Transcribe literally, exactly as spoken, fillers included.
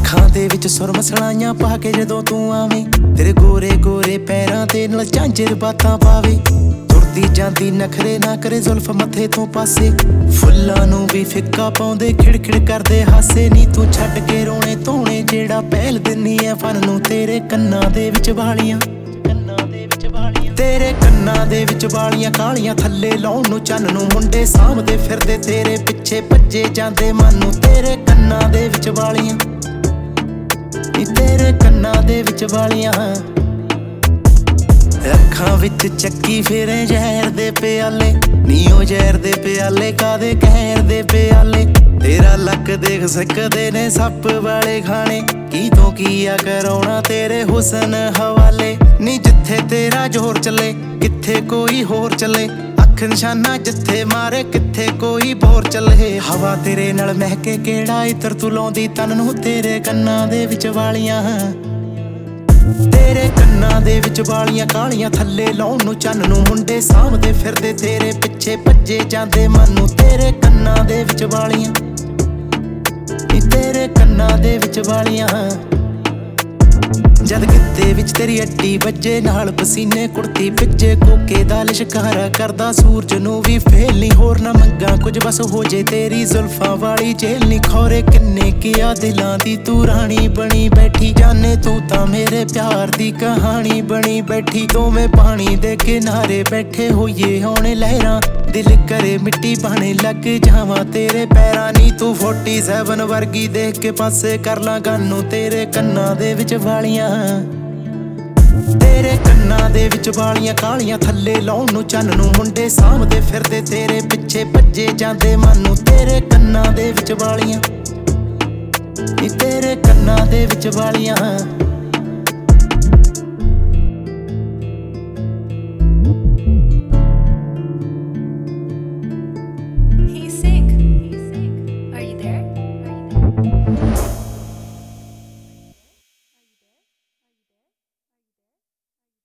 ਅੱਖਾਂ ਦੇ ਵਿੱਚ ਸੁਰਮ ਸਲਾਈਆਂ ਪਾ ਕੇ ਜਦੋਂ ਤੂੰ ਆਵੇਂ, ਤੇਰੇ ਗੋਰੇ ਗੋਰੇ ਪੈਰਾਂ ਤੇ ਨਾਲ ਝਾਂਜਰ ਬਾਤਾਂ ਪਾਵੇ। ਤੁਰਦੀ ਜਾਂਦੀ ਨਖਰੇ ਨਾ ਕਰੇ ਜ਼ੁਲਫ ਮੱਥੇ ਤੋਂ ਪਾਸੇ, ਫੁੱਲਾਂ ਨੂੰ ਵੀ ਫਿੱਕਾ ਪਾਉਂਦੇ ਖਿੜਖਿੜ ਕਰਦੇ ਹਾਸੇ। ਨੀ ਤੂੰ ਛੱਡ ਕੇ ਰੋਣੇ ਧੋਣੇ ਜਿਹੜਾ ਪਹਿਲ ਦਿੰਨੀ ਐ ਫਨ ਨੂੰ, ਤੇਰੇ ਕੰਨਾਂ ਦੇ ਵਿੱਚ ਵਾਲੀਆਂ ਤੇਰੇ ਕੰਨਾਂ ਦੇ ਵਿੱਚ ਵਾਲੀਆਂ ਕਾਲੀਆਂ ਥੱਲੇ ਲਾਉਣ ਨੂੰ ਚੰਨ ਨੂੰ। ਮੁੰਡੇ ਸਾਂਭਦੇ ਫਿਰਦੇ ਤੇਰੇ ਪਿੱਛੇ ਭੱਜੇ ਜਾਂਦੇ ਮਨ ਨੂੰ, ਤੇਰੇ ਕੰਨਾਂ ਦੇ ਵਿੱਚ ਵਾਲੀਆਂ ਨੀ ਤੇਰੇ ਕੰਨਾਂ ਦੇ ਵਿੱਚ ਵਾਲੀਆਂ। ਅੱਖਾਂ ਵਿੱਚ ਚੱਕੀ ਫਿਰੇ ਜ਼ਹਿਰ ਦੇ ਪਿਆਲੇ, ਨੀ ਉਹ ਜ਼ਹਿਰ ਦੇ ਪਿਆਲੇ ਕਾਦੇ ਕਹਿਰ ਦੇ ਪਿਆਲੇ। ਤੇਰਾ ਲੱਕ ਦੇਖ ਸਕਦੇ ਨੇ ਸੱਪ ਵਾਲੇ ਖਾਣੇ, ਕੀ ਤੋਂ ਕੀ ਆ ਕਰਾਉਣਾ ਤੇਰੇ ਹੁਸਨ ਹਵਾਲੇ। ਨੀ ਜਿੱਥੇ ਤੇਰਾ ਜ਼ੋਰ ਚੱਲੇ ਕਿੱਥੇ ਕੋਈ ਹੋਰ ਚੱਲੇ, ਅੱਖ ਨਿਸ਼ਾਨਾ ਜਿੱਥੇ ਮਾਰੇ ਕਿੱਥੇ ਕੋਈ ਬੋਰ ਚੱਲੇ। ਹਵਾ ਤੇਰੇ ਨਾਲ ਮਹਿਕੇ ਕਿਹੜਾ ਇਤਰ ਤੂੰ ਲਾਉਂਦੀ ਤਨ ਨੂੰ, ਤੇਰੇ ਕੰਨਾਂ ਦੇ ਵਿੱਚ ਵਾਲੀਆਂ ਤੇਰੇ ਕੰਨਾਂ ਦੇ ਵਿੱਚ ਵਾਲੀਆਂ ਕਾਲੀਆਂ ਥੱਲੇ ਲਾਉਣ ਨੂੰ ਚੰਨ ਨੂੰ। ਮੁੰਡੇ ਸਾਂਭਦੇ ਫਿਰਦੇ ਤੇਰੇ ਪਿੱਛੇ ਭੱਜੇ ਜਾਂਦੇ ਮਨ ਨੂੰ, ਤੇਰੇ ਕੰਨਾਂ ਦੇ ਵਿੱਚ ਵਾਲੀਆਂ ਨੀ ਤੇਰੇ ਕੰਨਾਂ ਦੇ ਵਿੱਚ ਵਾਲੀਆਂ। ਜਦ ਗਿੱਤੇ ਵਿੱਚ ਤੇਰੀ ਅੱਡੀ ਵੱਜੇ ਨਾਲ ਪਸੀਨੇ ਕੁੜਤੀ ਭਿੱਜੇ, ਕੋਕੇ ਦਾ ਲਿਸ਼ਕਾਰਾ ਕਰਦਾ ਸੂਰਜ ਨੂੰ ਵੀ ਫੇਲ ਨੀ। ਹੋਰ ਨਾ ਮੰਗਾ ਕੁਝ ਬਸ ਹੋ ਜੇ ਤੇਰੀ ਜ਼ੁਲਫਾਂ ਵਾਲੀ ਜੇਲ ਨੀ। ਖੌਰੇ ਕਿੰਨੇ ਕੀਆ ਦਿਲਾਂ ਦੀ ਤੂੰ ਰਾਣੀ ਬਣੀ ਬੈਠੀ, ਜਾਨੇ ਤੂੰ ਤਾਂ ਮੇਰੇ ਪਿਆਰ ਦੀ ਕਹਾਣੀ ਬਣੀ ਬੈਠੀ। ਦੋਵੇਂ ਪਾਣੀ ਦੇ ਕਿਨਾਰੇ ਬੈਠੇ ਹੋਈਏ ਹੁਣ ਲਹਿਰਾਂ, ਦਿਲ ਕਰੇ ਮਿੱਟੀ ਬਣੇ ਲੱਗ ਜਾਵਾਂ ਤੇਰੇ ਪੈਰਾਂ ਨੀ। ਤੂੰ ਫੋਰਟੀ ਸੈਵਨ ਵਰਗੀ ਦੇਖ ਕੇ ਪਾਸੇ ਕਰ ਲਾਂ ਗਾਨੂੰ, ਤੇਰੇ ਕੰਨਾਂ ਦੇ ਵਿੱਚ ਵਾਲੀਆਂ ਤੇਰੇ ਕੰਨਾਂ ਦੇ ਵਿੱਚ ਵਾਲੀਆਂ ਕਾਲੀਆਂ ਥੱਲੇ ਲਾਉਣ ਨੂੰ ਚੰਨ ਨੂੰ। ਮੁੰਡੇ ਸਾਂਭਦੇ ਫਿਰਦੇ ਤੇਰੇ ਪਿੱਛੇ ਭੱਜੇ ਜਾਂਦੇ ਮਨ ਨੂੰ, ਤੇਰੇ ਕੰਨਾਂ ਦੇ ਵਿੱਚ ਵਾਲੀਆਂ ਨੀ ਤੇਰੇ ਕੰਨਾਂ ਦੇ ਵਿੱਚ ਵਾਲੀਆਂ।